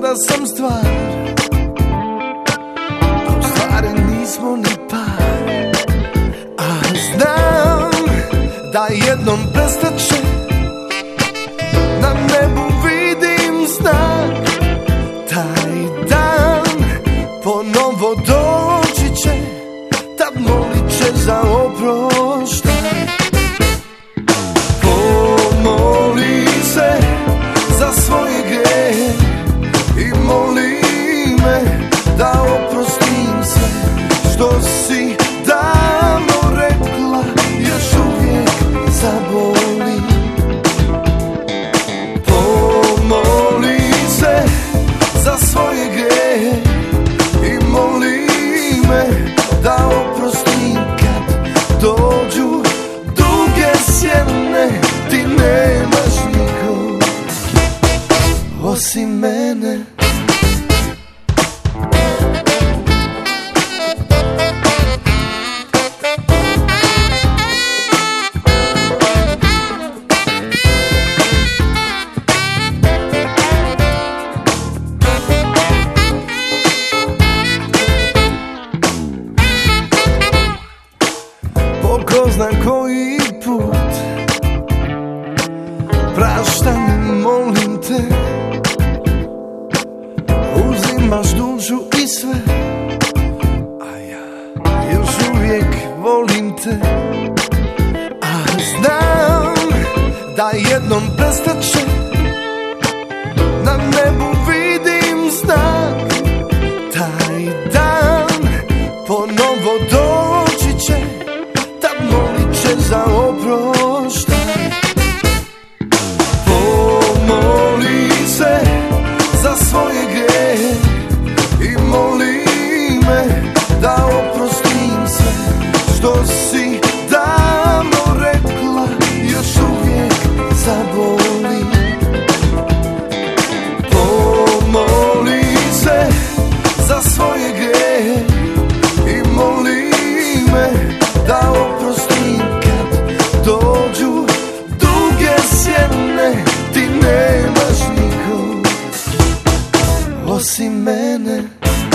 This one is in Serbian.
da sam stvar, a u stvari nismo ni par. A znam da jednom prestaće, na nebu vidim znak. Taj dan ponovo doći će, tad molit će za oproštaj. Pomoli se za svoje grehe i moli me da oprostim sve što si davno rekla, još uvijek zaboli. Pomoli se za svoje grehe i moli me da oprostim kad dođu duge sjene. Ti nemaš nikog osim mene. Ko zna koji put praštaj mi, molim te. Uzimaš dušu i sve, a ja još uvijek volim te. A znam da jednom prestaće, na nebu vidim znak. Taj dan ponovo doći će, molit će za oproštaj. Pomoli se za svoje grehe i moli me da oprostim sve što si davno rekla, još uvijek zaboli. Pomoli se za svoje grehe i moli me da oprostim kad dođu duge sjene. Ti nemaš nikog osim mene.